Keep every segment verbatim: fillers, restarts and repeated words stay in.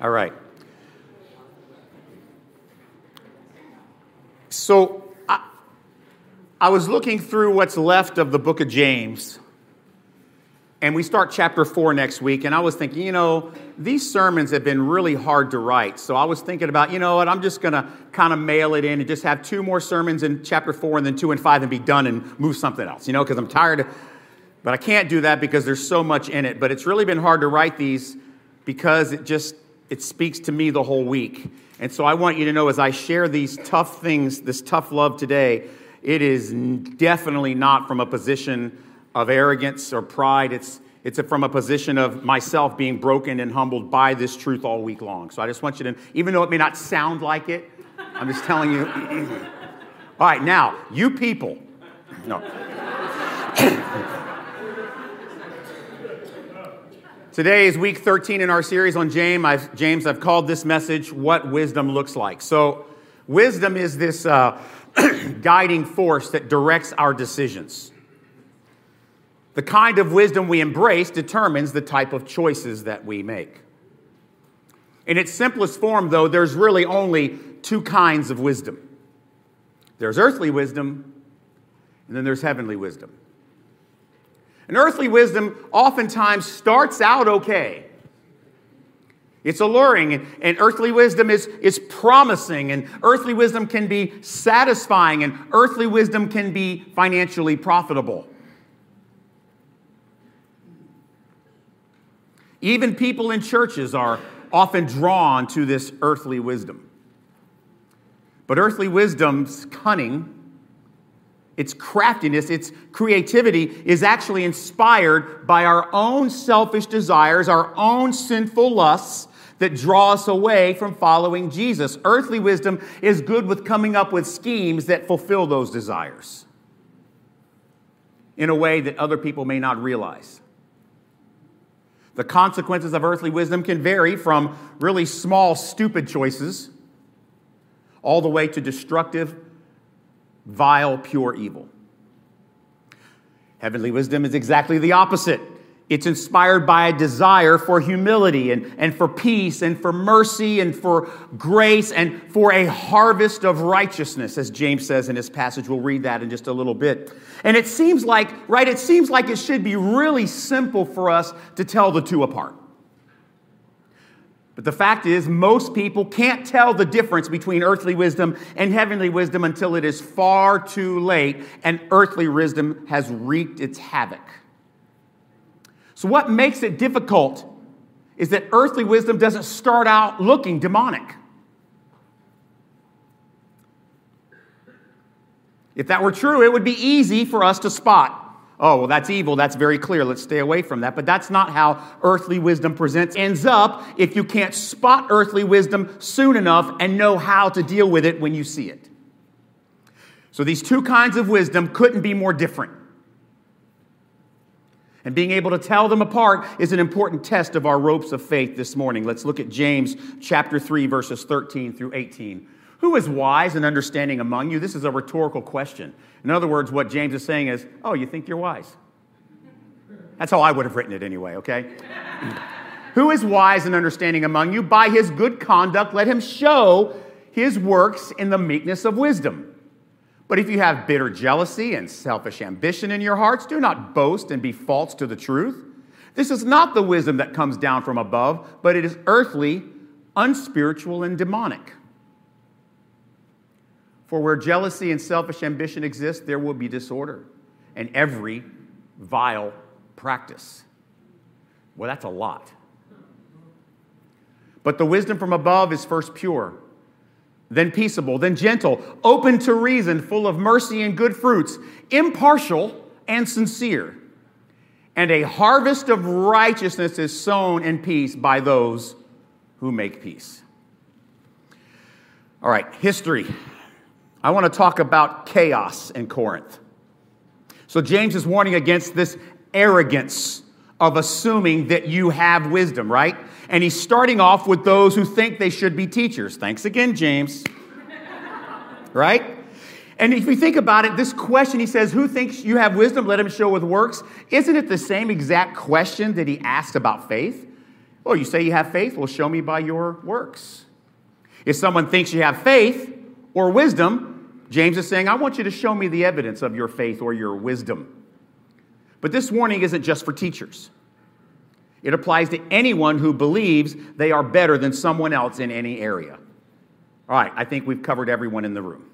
All right. So I, I was looking through what's left of the book of James, and we start chapter four next week, and I was thinking, you know, these sermons have been really hard to write. So I was thinking about, you know what, I'm just going to kind of mail it in and just have two more sermons in chapter four and then two and five and be done and move something else, you know, because I'm tired of, but I can't do that because there's so much in it. But it's really been hard to write these because it just, it speaks to me the whole week. And so I want you to know as I share these tough things, this tough love today, it is definitely not from a position of arrogance or pride. It's it's a, from a position of myself being broken and humbled by this truth all week long. So I just want you to, even though it may not sound like it, I'm just telling you. All right, now, you people. No. Today is week thirteen in our series on James. I've, James, I've called this message, What Wisdom Looks Like. So wisdom is this uh, guiding force that directs our decisions. The kind of wisdom we embrace determines the type of choices that we make. In its simplest form, though, there's really only two kinds of wisdom. There's earthly wisdom, and then there's heavenly wisdom. And earthly wisdom oftentimes starts out okay. It's alluring, and, and earthly wisdom is, is promising, and earthly wisdom can be satisfying, and earthly wisdom can be financially profitable. Even people in churches are often drawn to this earthly wisdom. But earthly wisdom's cunning, its craftiness, its creativity is actually inspired by our own selfish desires, our own sinful lusts that draw us away from following Jesus. Earthly wisdom is good with coming up with schemes that fulfill those desires in a way that other people may not realize. The consequences of earthly wisdom can vary from really small, stupid choices all the way to destructive, vile, pure evil. Heavenly wisdom is exactly the opposite. It's inspired by a desire for humility and, and for peace and for mercy and for grace and for a harvest of righteousness, as James says in his passage. We'll read that in just a little bit. And it seems like, right, it seems like it should be really simple for us to tell the two apart. But the fact is, most people can't tell the difference between earthly wisdom and heavenly wisdom until it is far too late and earthly wisdom has wreaked its havoc. So what makes it difficult is that earthly wisdom doesn't start out looking demonic. If that were true, it would be easy for us to spot. Oh, well, that's evil. That's very clear. Let's stay away from that. But that's not how earthly wisdom presents. Ends up if you can't spot earthly wisdom soon enough and know how to deal with it when you see it. So these two kinds of wisdom couldn't be more different. And being able to tell them apart is an important test of our ropes of faith this morning. Let's look at James chapter three, verses thirteen through eighteen. Who is wise and understanding among you? This is a rhetorical question. In other words, what James is saying is, oh, you think you're wise? That's how I would have written it anyway, okay? Who is wise and understanding among you? By his good conduct, let him show his works in the meekness of wisdom. But if you have bitter jealousy and selfish ambition in your hearts, do not boast and be false to the truth. This is not the wisdom that comes down from above, but it is earthly, unspiritual, and demonic. For where jealousy and selfish ambition exist, there will be disorder and every vile practice. Well, that's a lot. But the wisdom from above is first pure, then peaceable, then gentle, open to reason, full of mercy and good fruits, impartial and sincere. And a harvest of righteousness is sown in peace by those who make peace. All right, history. I want to talk about chaos in Corinth. So James is warning against this arrogance of assuming that you have wisdom, right? And he's starting off with those who think they should be teachers. Thanks again, James. Right? And if you think about it, this question, he says, who thinks you have wisdom? Let him show with works. Isn't it the same exact question that he asked about faith? Well, you say you have faith? Well, show me by your works. If someone thinks you have faith or wisdom, James is saying, I want you to show me the evidence of your faith or your wisdom. But this warning isn't just for teachers. It applies to anyone who believes they are better than someone else in any area. All right, I think we've covered everyone in the room.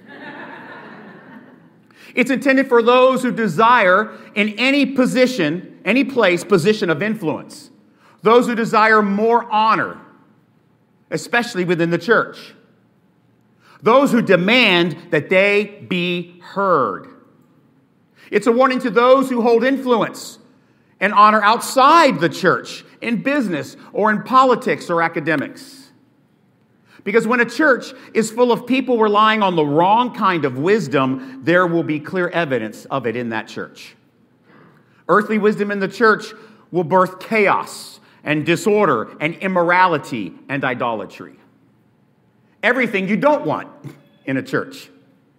It's intended for those who desire in any position, any place, position of influence. Those who desire more honor, especially within the church. Those who demand that they be heard. It's a warning to those who hold influence and honor outside the church, in business or in politics or academics. Because when a church is full of people relying on the wrong kind of wisdom, there will be clear evidence of it in that church. Earthly wisdom in the church will birth chaos and disorder and immorality and idolatry. Everything you don't want in a church.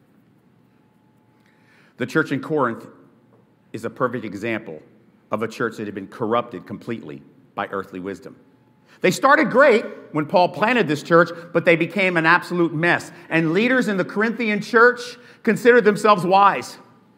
The church in Corinth is a perfect example of a church that had been corrupted completely by earthly wisdom. They started great when Paul planted this church, but they became an absolute mess. And leaders in the Corinthian church considered themselves wise.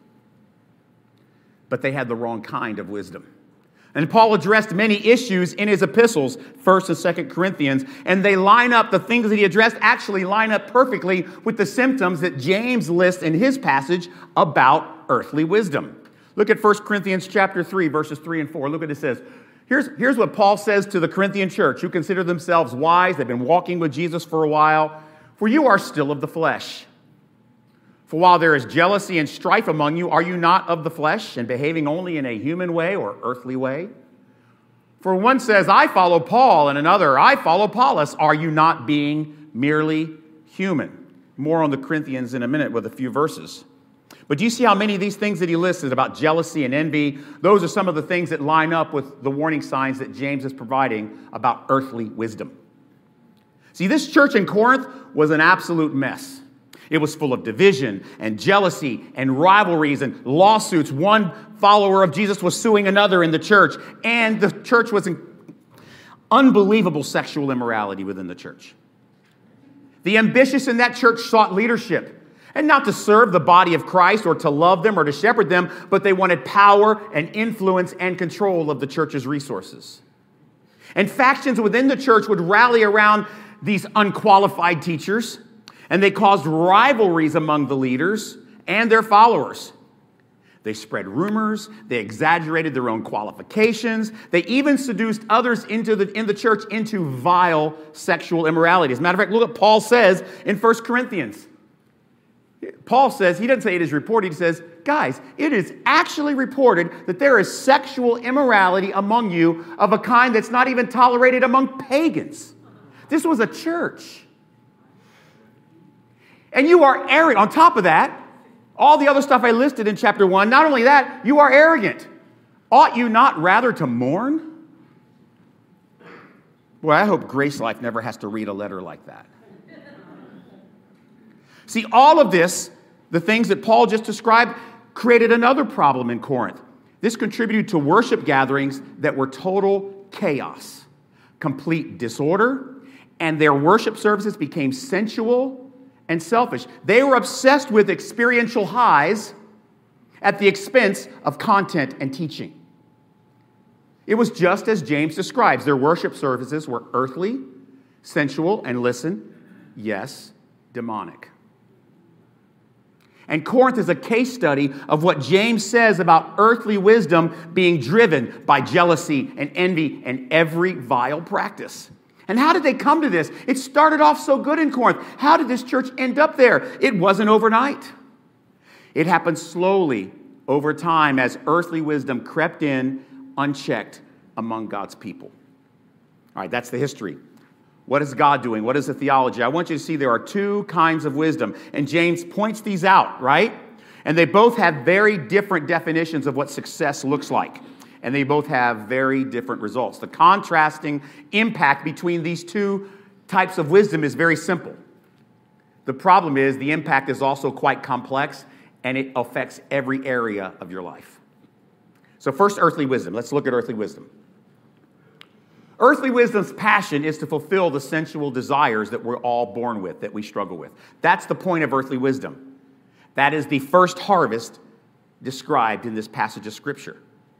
But they had the wrong kind of wisdom. And Paul addressed many issues in his epistles, First and Second Corinthians, and they line up, the things that he addressed actually line up perfectly with the symptoms that James lists in his passage about earthly wisdom. Look at First Corinthians chapter three, verses three and four. Look what it says. Here's, here's what Paul says to the Corinthian church who consider themselves wise. They've been walking with Jesus for a while. For you are still of the flesh. For while there is jealousy and strife among you, are you not of the flesh and behaving only in a human way or earthly way? For one says, I follow Paul, and another, I follow Apollos. Are you not being merely human? More on the Corinthians in a minute with a few verses. But do you see how many of these things that he listed about jealousy and envy, those are some of the things that line up with the warning signs that James is providing about earthly wisdom. See, this church in Corinth was an absolute mess. It was full of division and jealousy and rivalries and lawsuits. One follower of Jesus was suing another in the church, and the church was in unbelievable sexual immorality within the church. The ambitious in that church sought leadership. And not to serve the body of Christ or to love them or to shepherd them, but they wanted power and influence and control of the church's resources. And factions within the church would rally around these unqualified teachers, and they caused rivalries among the leaders and their followers. They spread rumors, they exaggerated their own qualifications, they even seduced others into the, in the church into vile sexual immorality. As a matter of fact, look what Paul says in First Corinthians. Paul says, he doesn't say it is reported, he says, guys, it is actually reported that there is sexual immorality among you of a kind that's not even tolerated among pagans. This was a church. And you are arrogant. On top of that, all the other stuff I listed in chapter one, not only that, you are arrogant. Ought you not rather to mourn? Boy, I hope Grace Life never has to read a letter like that. See, all of this, the things that Paul just described, created another problem in Corinth. This contributed to worship gatherings that were total chaos, complete disorder, and their worship services became sensual and selfish. They were obsessed with experiential highs at the expense of content and teaching. It was just as James describes. Their worship services were earthly, sensual, and listen, yes, demonic. And Corinth is a case study of what James says about earthly wisdom being driven by jealousy and envy and every vile practice. And how did they come to this? It started off so good in Corinth. How did this church end up there? It wasn't overnight. It happened slowly over time as earthly wisdom crept in unchecked among God's people. All right, that's the history. What is God doing? What is the theology? I want you to see there are two kinds of wisdom. And James points these out, right? And they both have very different definitions of what success looks like. And they both have very different results. The contrasting impact between these two types of wisdom is very simple. The problem is the impact is also quite complex, and it affects every area of your life. So first, earthly wisdom. Let's look at earthly wisdom. Earthly wisdom's passion is to fulfill the sensual desires that we're all born with, that we struggle with. That's the point of earthly wisdom. That is the first harvest described in this passage of Scripture.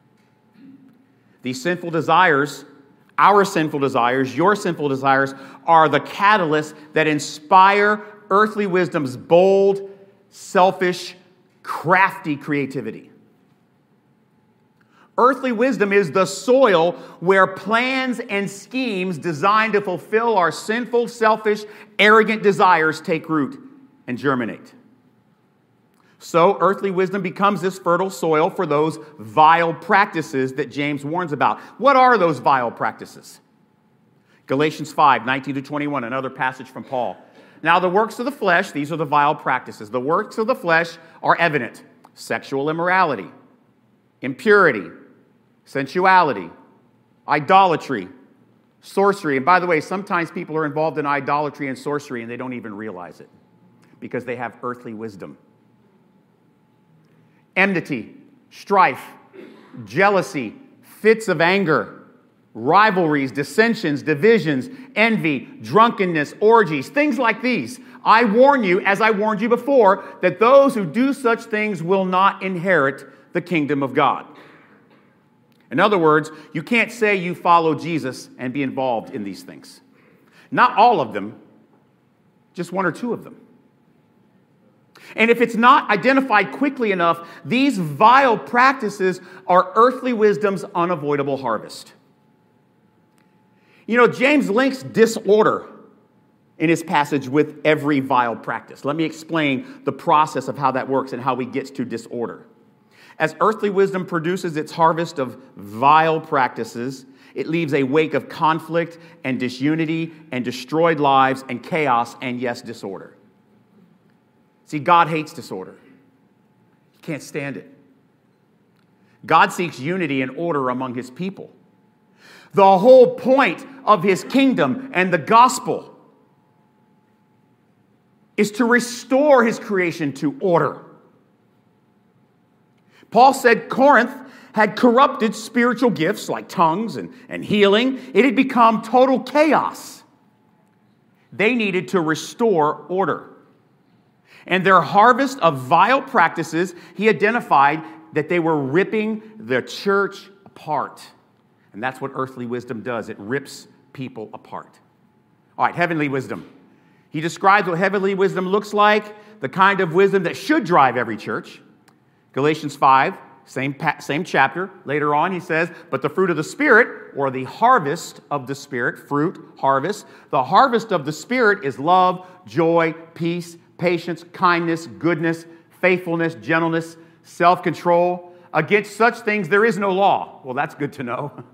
These sinful desires, our sinful desires, your sinful desires, are the catalysts that inspire earthly wisdom's bold, selfish, crafty creativity. Earthly wisdom is the soil where plans and schemes designed to fulfill our sinful, selfish, arrogant desires take root and germinate. So, earthly wisdom becomes this fertile soil for those vile practices that James warns about. What are those vile practices? Galatians five, nineteen to twenty-one, another passage from Paul. Now, the works of the flesh, these are the vile practices. The works of the flesh are evident: sexual immorality, impurity, sensuality, idolatry, sorcery. And by the way, sometimes people are involved in idolatry and sorcery and they don't even realize it because they have earthly wisdom. Enmity, strife, jealousy, fits of anger, rivalries, dissensions, divisions, envy, drunkenness, orgies, things like these. I warn you, as I warned you before, that those who do such things will not inherit the kingdom of God. In other words, you can't say you follow Jesus and be involved in these things. Not all of them, just one or two of them. And if it's not identified quickly enough, these vile practices are earthly wisdom's unavoidable harvest. You know, James links disorder in his passage with every vile practice. Let me explain the process of how that works and how we get to disorder. As earthly wisdom produces its harvest of vile practices, it leaves a wake of conflict and disunity and destroyed lives and chaos and, yes, disorder. See, God hates disorder. He can't stand it. God seeks unity and order among his people. The whole point of his kingdom and the gospel is to restore his creation to order. Paul said Corinth had corrupted spiritual gifts like tongues and, and healing. It had become total chaos. They needed to restore order. And their harvest of vile practices, he identified that they were ripping the church apart. And that's what earthly wisdom does. It rips people apart. All right, heavenly wisdom. He describes what heavenly wisdom looks like, the kind of wisdom that should drive every church. Galatians five, same, same chapter. Later on, he says, but the fruit of the Spirit, or the harvest of the Spirit, fruit, harvest, the harvest of the Spirit is love, joy, peace, patience, kindness, goodness, faithfulness, gentleness, self-control. Against such things there is no law. Well, that's good to know.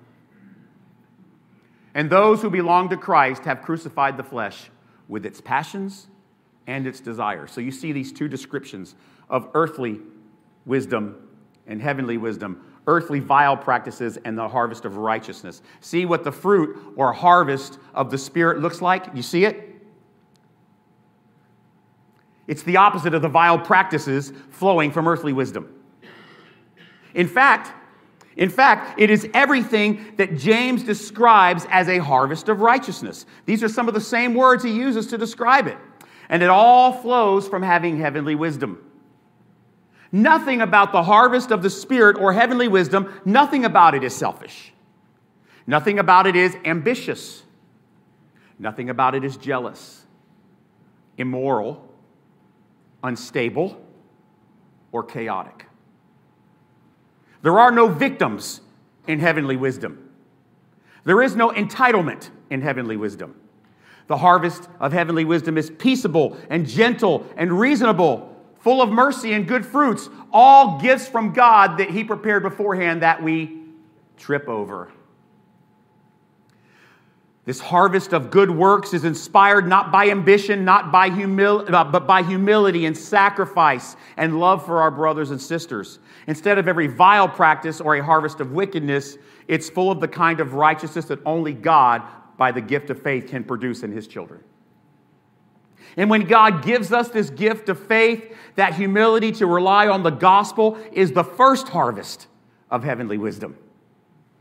And those who belong to Christ have crucified the flesh with its passions and its desires. So you see these two descriptions of earthly wisdom and heavenly wisdom, earthly vile practices and the harvest of righteousness. See what the fruit or harvest of the Spirit looks like? You see it? It's the opposite of the vile practices flowing from earthly wisdom. In fact, in fact, it is everything that James describes as a harvest of righteousness. These are some of the same words he uses to describe it. And it all flows from having heavenly wisdom. Nothing about the harvest of the Spirit or heavenly wisdom, nothing about it is selfish. Nothing about it is ambitious. Nothing about it is jealous, immoral, unstable, or chaotic. There are no victims in heavenly wisdom. There is no entitlement in heavenly wisdom. The harvest of heavenly wisdom is peaceable and gentle and reasonable, full of mercy and good fruits, all gifts from God that he prepared beforehand that we trip over. This harvest of good works is inspired not by ambition, not by humil- but by humility and sacrifice and love for our brothers and sisters. Instead of every vile practice or a harvest of wickedness, it's full of the kind of righteousness that only God, by the gift of faith, can produce in his children. And when God gives us this gift of faith, that humility to rely on the gospel is the first harvest of heavenly wisdom.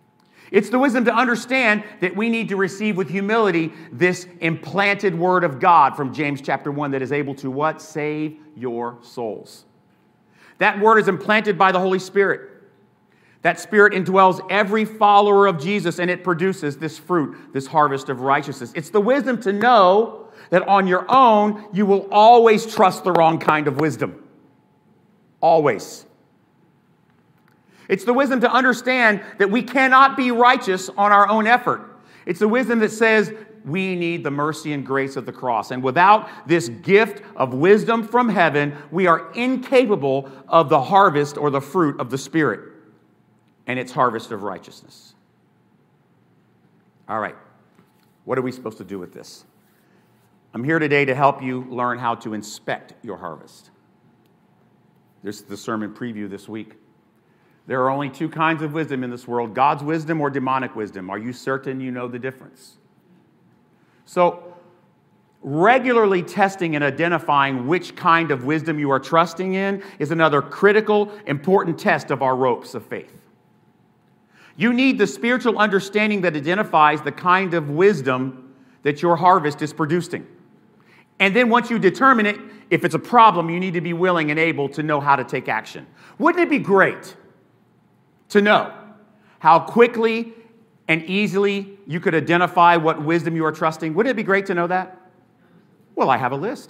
It's the wisdom to understand that we need to receive with humility this implanted word of God from James chapter one that is able to what? Save your souls. That word is implanted by the Holy Spirit. That Spirit indwells every follower of Jesus, and it produces this fruit, this harvest of righteousness. It's the wisdom to know that on your own, you will always trust the wrong kind of wisdom. Always. It's the wisdom to understand that we cannot be righteous on our own effort. It's the wisdom that says we need the mercy and grace of the cross. And without this gift of wisdom from heaven, we are incapable of the harvest or the fruit of the Spirit and its harvest of righteousness. All right. What are we supposed to do with this? I'm here today to help you learn how to inspect your harvest. This is the sermon preview this week. There are only two kinds of wisdom in this world, God's wisdom or demonic wisdom. Are you certain you know the difference? So, regularly testing and identifying which kind of wisdom you are trusting in is another critical, important test of our ropes of faith. You need the spiritual understanding that identifies the kind of wisdom that your harvest is producing. And then once you determine it, if it's a problem, you need to be willing and able to know how to take action. Wouldn't it be great to know how quickly and easily you could identify what wisdom you are trusting? Wouldn't it be great to know that? Well, I have a list.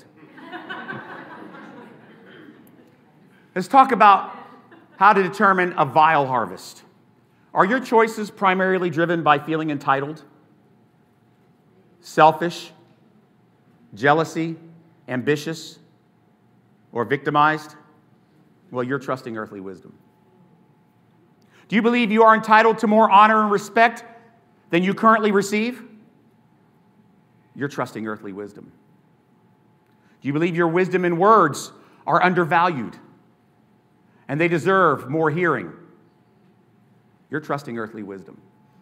Let's talk about how to determine a vile harvest. Are your choices primarily driven by feeling entitled, selfish, jealousy, ambitious, or victimized? Well, you're trusting earthly wisdom. Do you believe you are entitled to more honor and respect than you currently receive? You're trusting earthly wisdom. Do you believe your wisdom and words are undervalued and they deserve more hearing? You're trusting earthly wisdom.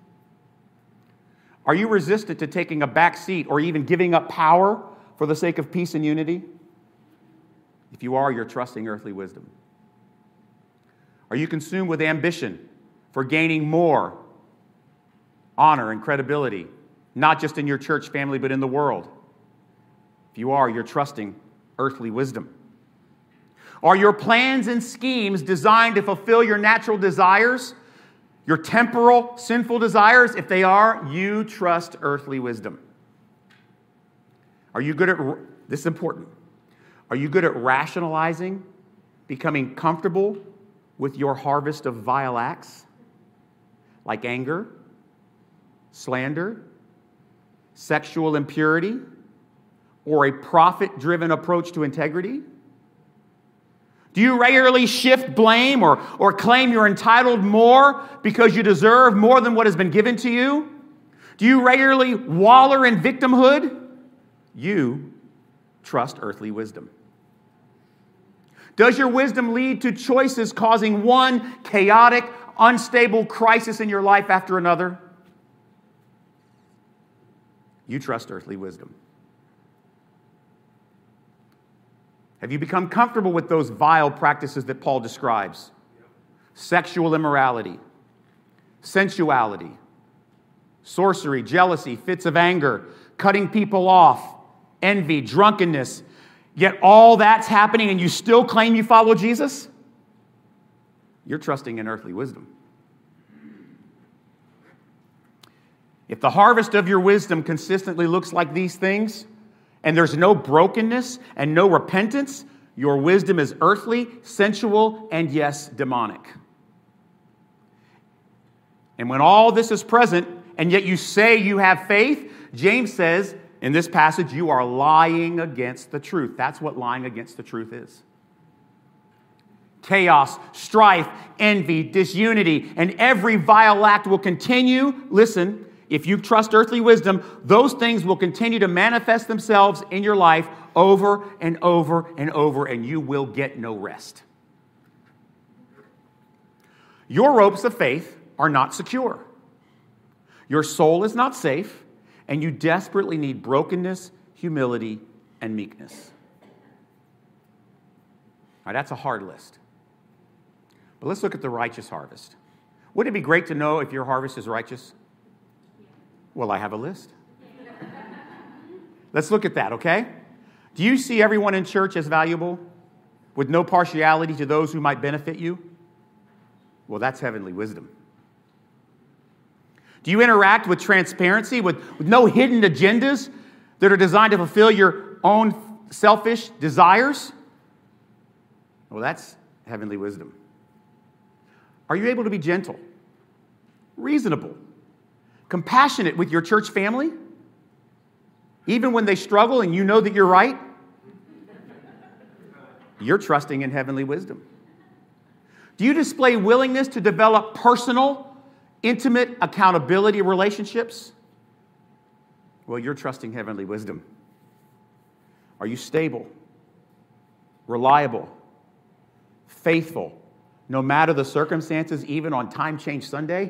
Are you resistant to taking a back seat or even giving up power for the sake of peace and unity? If you are, you're trusting earthly wisdom. Are you consumed with ambition for gaining more honor and credibility, not just in your church family, but in the world? If you are, you're trusting earthly wisdom. Are your plans and schemes designed to fulfill your natural desires, your temporal, sinful desires? If they are, you trust earthly wisdom. Are you good at, this is important, are you good at rationalizing, becoming comfortable with your harvest of vile acts? Like anger, slander, sexual impurity, or a profit-driven approach to integrity? Do you regularly shift blame or, or claim you're entitled more because you deserve more than what has been given to you? Do you regularly waller in victimhood? You trust earthly wisdom. Does your wisdom lead to choices causing one chaotic, unstable crisis in your life after another? You trust earthly wisdom. Have you become comfortable with those vile practices that Paul describes? Sexual immorality, sensuality, sorcery, jealousy, fits of anger, cutting people off, envy, drunkenness. Yet all that's happening and you still claim you follow Jesus? You're trusting in earthly wisdom. If the harvest of your wisdom consistently looks like these things, and there's no brokenness and no repentance, your wisdom is earthly, sensual, and yes, demonic. And when all this is present, and yet you say you have faith, James says in this passage, you are lying against the truth. That's what lying against the truth is. Chaos, strife, envy, disunity, and every vile act will continue. Listen, if you trust earthly wisdom, those things will continue to manifest themselves in your life over and over and over, and you will get no rest. Your ropes of faith are not secure. Your soul is not safe, and you desperately need brokenness, humility, and meekness. All right, that's a hard list. But let's look at the righteous harvest. Wouldn't it be great to know if your harvest is righteous? Well, I have a list. Let's look at that, okay? Do you see everyone in church as valuable, with no partiality to those who might benefit you? Well, that's heavenly wisdom. Do you interact with transparency, with, with no hidden agendas that are designed to fulfill your own selfish desires? Well, that's heavenly wisdom. Are you able to be gentle, reasonable, compassionate with your church family, even when they struggle and you know that you're right? You're trusting in heavenly wisdom. Do you display willingness to develop personal, intimate accountability relationships? Well, you're trusting heavenly wisdom. Are you stable, reliable, faithful, no matter the circumstances, even on Time Change Sunday?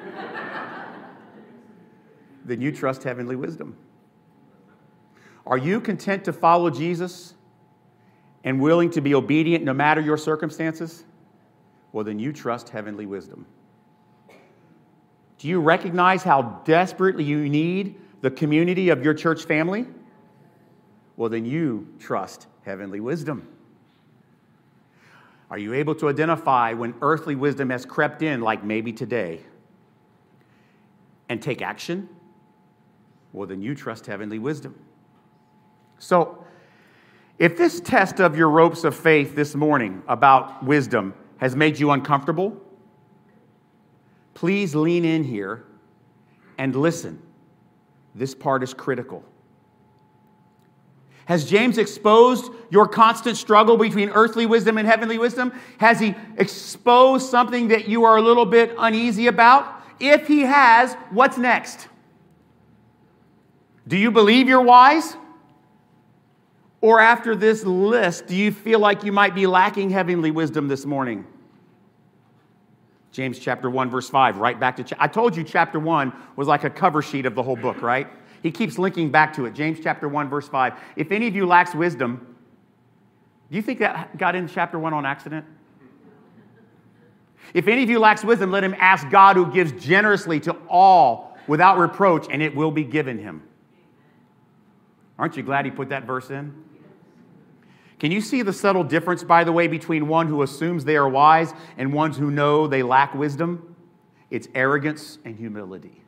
Then you trust heavenly wisdom. Are you content to follow Jesus and willing to be obedient no matter your circumstances? Well, then you trust heavenly wisdom. Do you recognize how desperately you need the community of your church family? Well, then you trust heavenly wisdom. Are you able to identify when earthly wisdom has crept in, like maybe today, and take action? Well, then you trust heavenly wisdom. So, if this test of your ropes of faith this morning about wisdom has made you uncomfortable, please lean in here and listen. This part is critical. Has James exposed your constant struggle between earthly wisdom and heavenly wisdom? Has he exposed something that you are a little bit uneasy about? If he has, what's next? Do you believe you're wise? Or after this list, do you feel like you might be lacking heavenly wisdom this morning? James chapter one, verse five, right back to... Cha- I told you chapter one was like a cover sheet of the whole book, right? He keeps linking back to it. James chapter one, verse five. If any of you lacks wisdom, do you think that got in chapter one on accident? If any of you lacks wisdom, let him ask God, who gives generously to all without reproach, and it will be given him. Aren't you glad he put that verse in? Can you see the subtle difference, by the way, between one who assumes they are wise and ones who know they lack wisdom? It's arrogance and humility.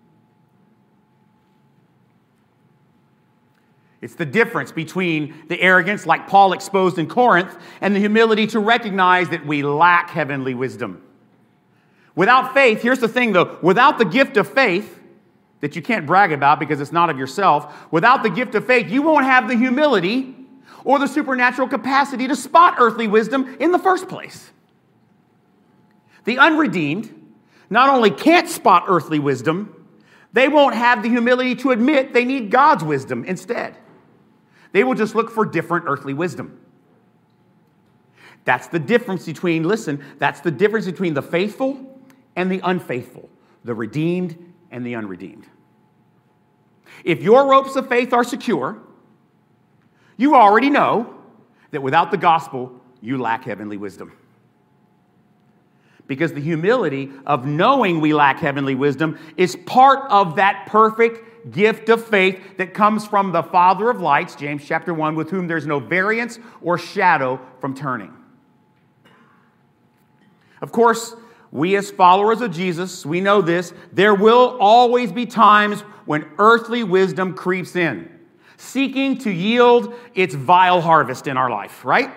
It's the difference between the arrogance, like Paul exposed in Corinth, and the humility to recognize that we lack heavenly wisdom. Without faith, here's the thing though, without the gift of faith, that you can't brag about because it's not of yourself, without the gift of faith, you won't have the humility or the supernatural capacity to spot earthly wisdom in the first place. The unredeemed not only can't spot earthly wisdom, they won't have the humility to admit they need God's wisdom instead. They will just look for different earthly wisdom. That's the difference between, listen, that's the difference between the faithful and the unfaithful, the redeemed and the unredeemed. If your ropes of faith are secure, you already know that without the gospel, you lack heavenly wisdom. Because the humility of knowing we lack heavenly wisdom is part of that perfect gift of faith that comes from the Father of lights, James chapter one, with whom there's no variance or shadow from turning. Of course, we as followers of Jesus, we know this, there will always be times when earthly wisdom creeps in, seeking to yield its vile harvest in our life, right?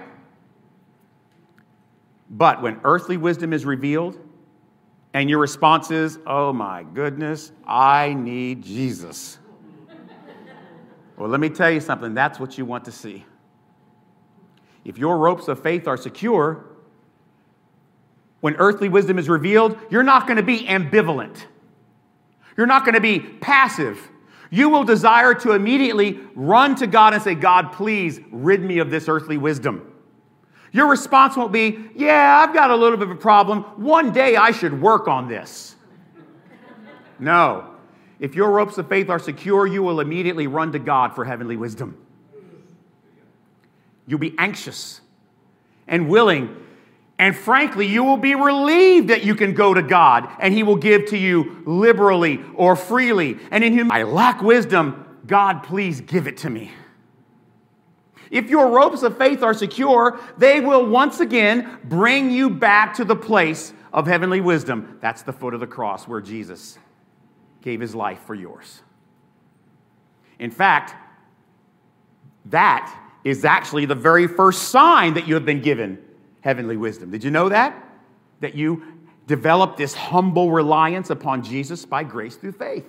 But when earthly wisdom is revealed, and your response is, oh my goodness, I need Jesus. Well, let me tell you something. That's what you want to see. If your ropes of faith are secure, when earthly wisdom is revealed, you're not going to be ambivalent. You're not going to be passive. You will desire to immediately run to God and say, God, please rid me of this earthly wisdom. Your response won't be, yeah, I've got a little bit of a problem. One day I should work on this. No. If your ropes of faith are secure, you will immediately run to God for heavenly wisdom. You'll be anxious and willing And frankly, you will be relieved that you can go to God and He will give to you liberally or freely. And in Him, I lack wisdom. God, please give it to me. If your ropes of faith are secure, they will once again bring you back to the place of heavenly wisdom. That's the foot of the cross where Jesus gave His life for yours. In fact, that is actually the very first sign that you have been given heavenly wisdom. Did you know that? That you develop this humble reliance upon Jesus by grace through faith.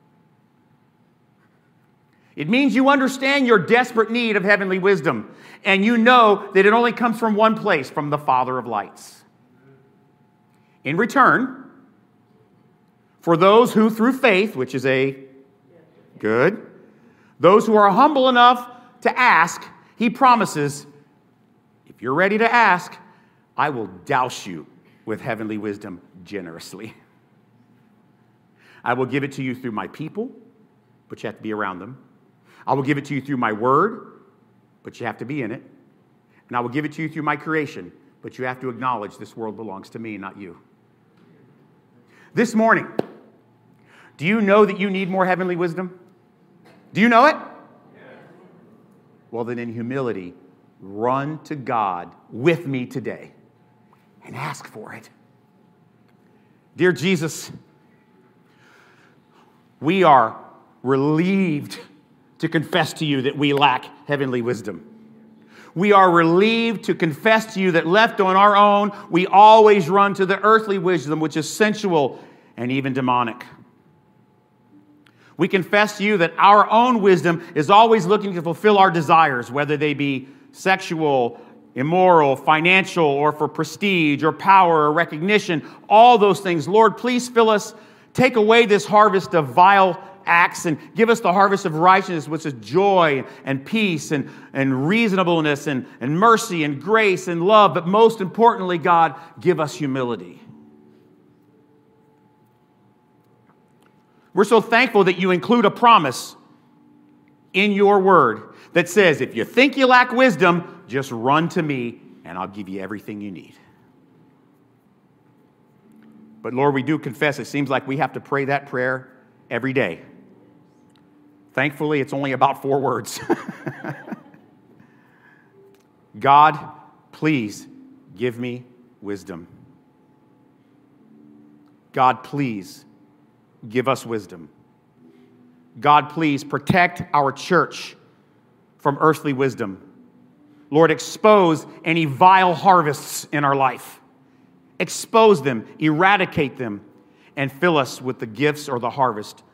It means you understand your desperate need of heavenly wisdom, and you know that it only comes from one place, from the Father of lights. In return, for those who through faith, which is a good, those who are humble enough to ask, He promises, if you're ready to ask, I will douse you with heavenly wisdom generously. I will give it to you through my people, but you have to be around them. I will give it to you through my word, but you have to be in it. And I will give it to you through my creation, but you have to acknowledge this world belongs to me, not you. This morning, do you know that you need more heavenly wisdom? Do you know it? Well, then in humility, run to God with me today and ask for it. Dear Jesus, we are relieved to confess to you that we lack heavenly wisdom. We are relieved to confess to you that left on our own, we always run to the earthly wisdom, which is sensual and even demonic. We confess to you that our own wisdom is always looking to fulfill our desires, whether they be sexual, immoral, financial, or for prestige or power or recognition, all those things. Lord, please fill us. Take away this harvest of vile acts and give us the harvest of righteousness, which is joy and peace and, and reasonableness and, and mercy and grace and love. But most importantly, God, give us humility. We're so thankful that you include a promise in your word that says, if you think you lack wisdom, just run to me and I'll give you everything you need. But Lord, we do confess it seems like we have to pray that prayer every day. Thankfully, it's only about four words. God, please give me wisdom. God, please give us wisdom. God, please protect our church from earthly wisdom. Lord, expose any vile harvests in our life. Expose them, eradicate them, and fill us with the gifts or the harvest